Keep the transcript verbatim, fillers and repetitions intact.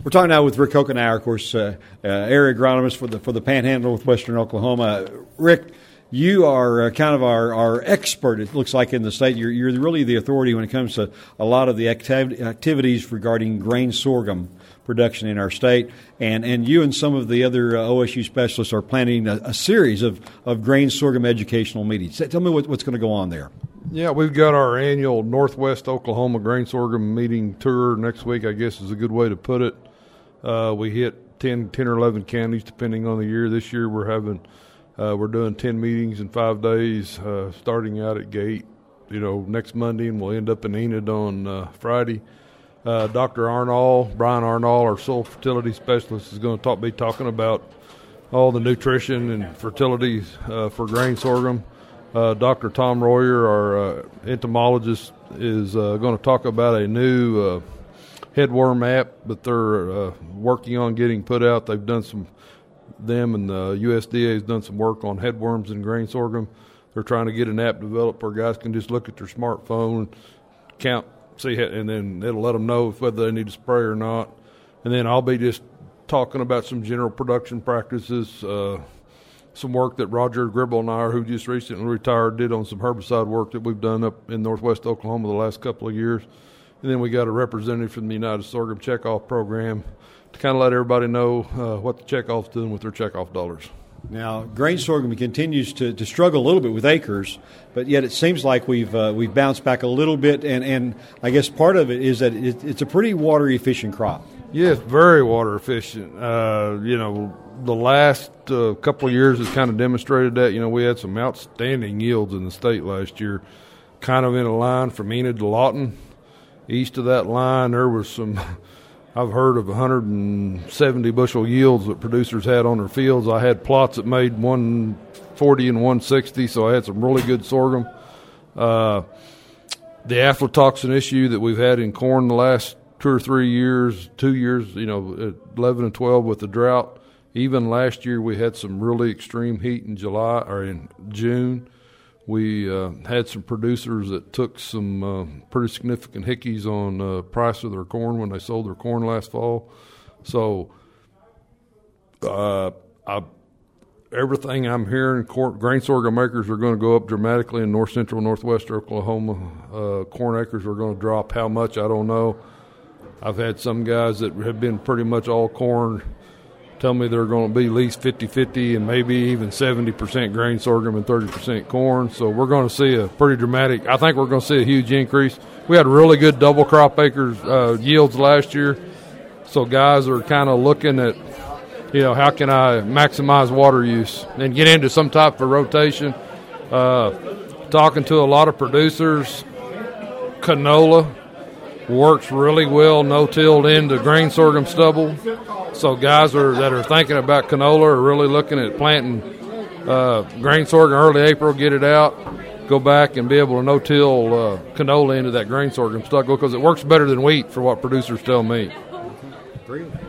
We're talking now with Rick Hokenauer, of course, uh, uh, area agronomist for the for the Panhandle of Western Oklahoma. Rick, you are uh, kind of our, our expert, it looks like, in the state. You're, you're really the authority when it comes to a lot of the activ- activities regarding grain sorghum production in our state. And, and you and some of the other uh, O S U specialists are planning a, a series of, of grain sorghum educational meetings. Tell me what, what's going to go on there. Yeah, we've got our annual Northwest Oklahoma Grain Sorghum Meeting Tour next week, I guess is a good way to put it. Uh, we hit ten, ten or eleven counties, depending on the year. This year we're having, uh, we're doing ten meetings in five days, uh, starting out at Gate, you know, next Monday, and we'll end up in Enid on uh, Friday. Uh, Doctor Arnall, Brian Arnall, our soil fertility specialist, is going to talk, be talking about all the nutrition and fertility uh, for grain sorghum. Uh, Doctor Tom Royer, our uh, entomologist, is uh, going to talk about a new uh, headworm app that they're uh, working on getting put out. They've done some, them and the U S D A has done some work on headworms in grain sorghum. They're trying to get an app developed where guys can just look at their smartphone, count, see, and then it'll let them know whether they need to spray or not. And then I'll be just talking about some general production practices, uh, some work that Roger Gribble and I, who just recently retired, did on some herbicide work that we've done up in northwest Oklahoma the last couple of years. And then we got a representative from the United Sorghum Checkoff Program to kind of let everybody know uh, what the checkoff's doing with their checkoff dollars. Now, grain sorghum continues to, to struggle a little bit with acres, but yet it seems like we've uh, we've bounced back a little bit, and, and I guess part of it is that it, it's a pretty water-efficient crop. Yes, very water efficient. Uh, you know, the last uh, couple of years has kind of demonstrated that. You know, we had some outstanding yields in the state last year, kind of in a line from Enid to Lawton. East of that line, there was some, I've heard of one hundred seventy bushel yields that producers had on their fields. I had plots that made one forty and one sixty, so I had some really good sorghum. Uh, the aflatoxin issue that we've had in corn the last two or three years, two years, you know, eleven and twelve with the drought. Even last year we had some really extreme heat in July or in June. We uh, had some producers that took some uh, pretty significant hickeys on uh, price of their corn when they sold their corn last fall. So uh, I, everything I'm hearing, corn, grain sorghum acres are going to go up dramatically in north central, northwest Oklahoma. Uh, corn acres are going to drop. How much, I don't know. I've had some guys that have been pretty much all corn tell me they're going to be at least fifty-fifty and maybe even seventy percent grain sorghum and thirty percent corn. So we're going to see a pretty dramatic, I think we're going to see a huge increase. We had really good double crop acres uh, yields last year. So guys are kind of looking at, you know, how can I maximize water use and get into some type of rotation. Uh, talking to a lot of producers, canola works really well no-tilled into grain sorghum stubble. So guys are that are thinking about canola are really looking at planting uh, grain sorghum early April, get it out, go back and be able to no-till uh, canola into that grain sorghum stubble because it works better than wheat for what producers tell me. Great.